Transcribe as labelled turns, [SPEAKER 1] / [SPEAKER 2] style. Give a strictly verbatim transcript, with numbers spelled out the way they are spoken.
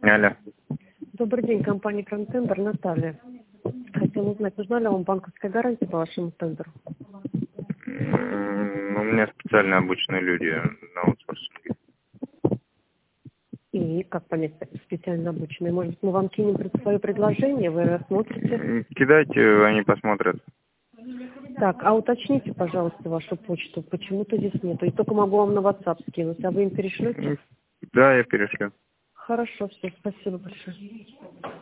[SPEAKER 1] Алло.
[SPEAKER 2] Добрый день, компания «Кран-тендер», Наталья. Хотела узнать, нужна ли вам банковская гарантия по вашему тендеру?
[SPEAKER 1] М, У меня специально обученные люди на аутсорсинге.
[SPEAKER 2] И как понять, специально обученные? Может, мы вам кинем пред- свое предложение, вы рассмотрите?
[SPEAKER 1] М, Кидайте, они посмотрят.
[SPEAKER 2] Так, а уточните, пожалуйста, вашу почту. Почему-то здесь нету. И только могу вам на WhatsApp скинуть. А вы им перешлете?
[SPEAKER 1] М, Да, я перешлю.
[SPEAKER 2] Хорошо, все, спасибо большое.